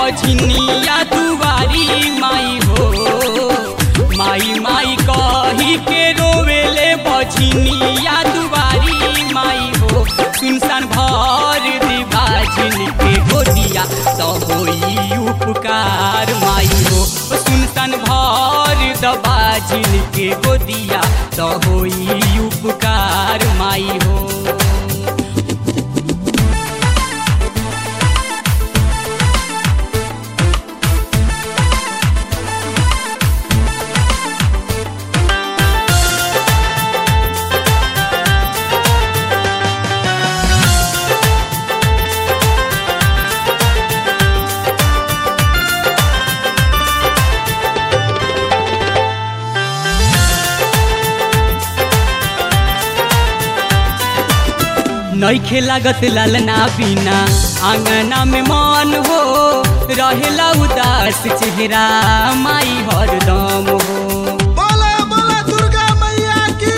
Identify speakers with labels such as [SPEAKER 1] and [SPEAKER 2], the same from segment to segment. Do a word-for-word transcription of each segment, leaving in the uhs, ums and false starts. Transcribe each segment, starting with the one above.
[SPEAKER 1] बझनिया दुआरी माई हो। माई माई कही के रोवेले बझनिया दुआरी माई हो। सुनसान भर दी बाझिन के गोदिया तो होई उपकार माई हो। सुनसान भर द बाझिन के गोदिया तो होई उपकार माई हो। नइखे लागत लालना बिना आंगना में मन हो। रहेला उदास चेहरा माई हरदम हो।
[SPEAKER 2] बोला बोला दुर्गा मैया की।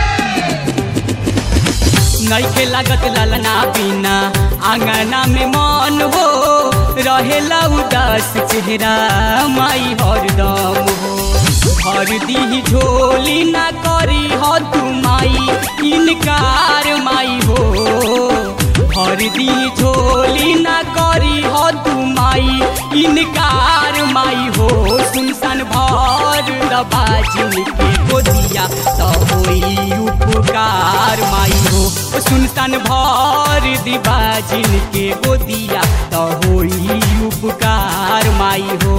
[SPEAKER 1] नइखे लागत लालना बिना आंगना में मन हो। रहेला उदास चेहरा माई हरदम हो। भर दी झोली ना करी हो तू माई इनकार माई हो। भर दी झोली ना करी हो तू माई इनकार माई हो। सुनसान भर बाझिन के गोदिया तो होई उपकार माई हो। सुनसान भर दी बाझिन के गोदिया तो होई उपकार माई हो।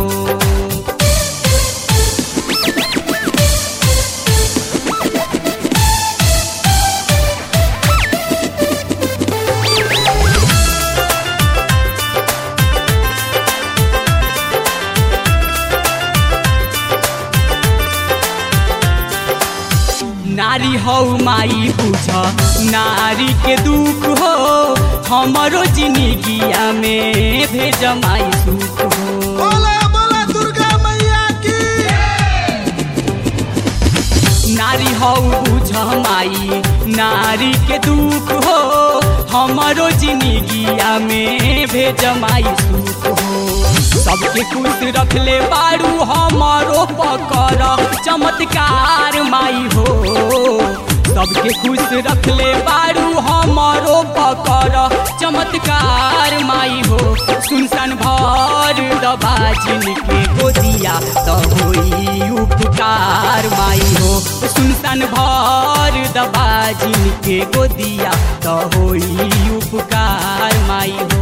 [SPEAKER 1] नारी हो माई बुझ नारी के दुख हो। हमरो जिंदगिया में भेज माई सुख हो।
[SPEAKER 2] बोला बोला दुर्गा मैया की।
[SPEAKER 1] नारी हो बुझ माई नारी के दुख हो। हमरो जिंदगिया में भेज माई सुख हो। सबके खुश रखले बारू हमारो पकर चमत्कार माई हो। सबके खुश रखले बारू हमारो पकर चमत्कार माई हो। सुनसान भर द बाझिन के गोदिया तो होई उपकार माई हो। सुनसान भर द बाझिन के गोदिया तो होई उपकार माई हो।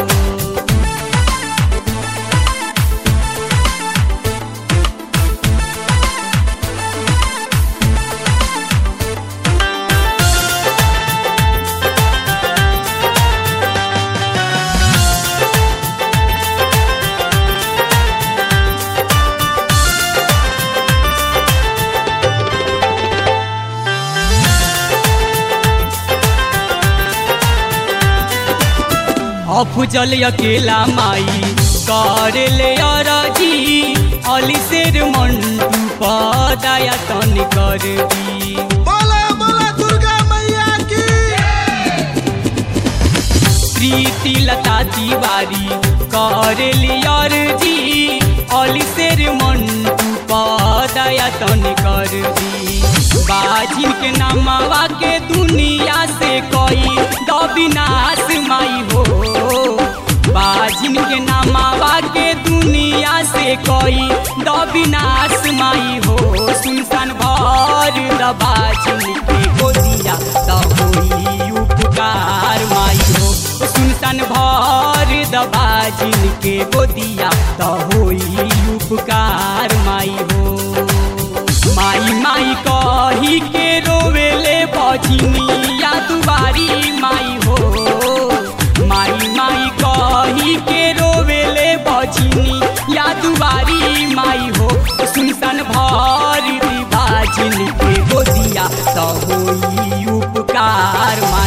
[SPEAKER 1] अफजल अकेला माई कर ले अरजी। अली शेर मंटू पदाया तन कर दी।
[SPEAKER 2] बोला बोला दुर्गा मैया की।
[SPEAKER 1] प्रीति लता तिवारी कर ले अरजी। अली शेर मंटू पदाया तन कर दी। बाझिन के नामवा के दुनिया से कोई द विनाश माई हो। बाझिन के नामवा के दुनिया से कोई द विनाश माई हो। सुनसान भर द बाझिन के गोदिया तो होई उपकार माई हो। सुनसान भर द बाझिन के गोदिया तो होई उपकार माई हो। माई माई कही के रोवेले बझनिया दुआरी माई हो। माई माई कही के रोवेले बझनिया दुआरी माई हो। सुनसान भर दी बाझिन के गोदिया तो होई उपकार।